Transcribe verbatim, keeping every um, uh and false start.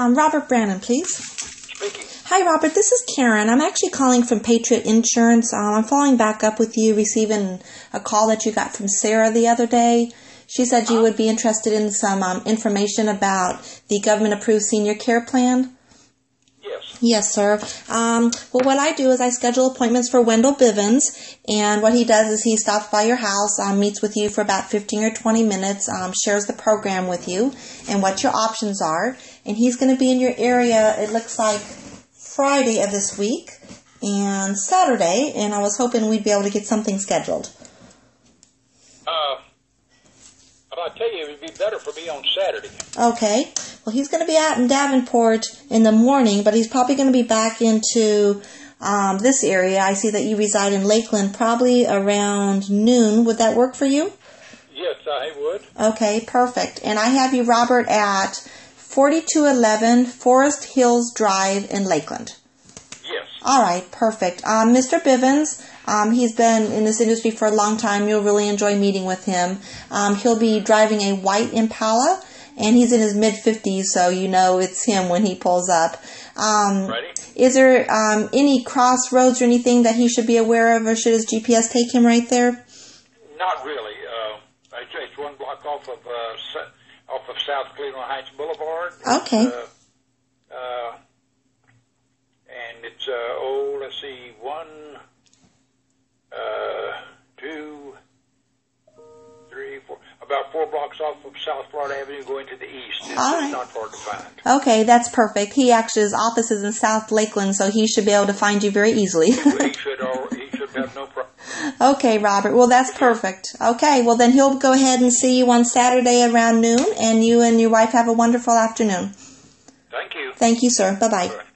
um, Robert Brannon, please? Speaking. Hi, Robert. This is Karen. I'm actually calling from Patriot Insurance. Um, I'm following back up with you, receiving a call that you got from Sarah the other day. She said you would be interested in some um, information about the government-approved senior care plan. Yes. Yes, sir. Um, well, what I do is I schedule appointments for Wendell Bivens, and what he does is he stops by your house, um, meets with you for about fifteen or twenty minutes, um, shares the program with you and what your options are, and he's going to be in your area, it looks like Friday of this week and Saturday, and I was hoping we'd be able to get something scheduled. Uh, I'll tell you, it would be better for me on Saturday. Okay. Well, he's going to be out in Davenport in the morning, but he's probably going to be back into um, this area. I see that you reside in Lakeland probably around noon. Would that work for you? Yes, I would. Okay, perfect. And I have you, Robert, at forty-two eleven Forest Hills Drive in Lakeland. Yes. All right, perfect. Um, Mister Bivens, um, he's been in this industry for a long time. You'll really enjoy meeting with him. Um, he'll be driving a white Impala, and he's in his mid-fifties, so you know it's him when he pulls up. Um, Ready? Is there um, any crossroads or anything that he should be aware of, or should his G P S take him right there? Not really. Uh, it's one block off of uh, off of South Cleveland Heights Boulevard. Okay. Uh, uh, and it's, uh, oh, let's see, one, uh, two, three, four, about four blocks off of South Florida Avenue going to the east. It's, All right. It's not hard to find. Okay, that's perfect. He actually, his office is in South Lakeland, so he should be able to find you very easily. he should al- he should have no problem. Okay, Robert. Well, that's perfect. Okay, well, then he'll go ahead and see you on Saturday around noon, and you and your wife have a wonderful afternoon. Thank you. Thank you, sir. Bye-bye. Bye.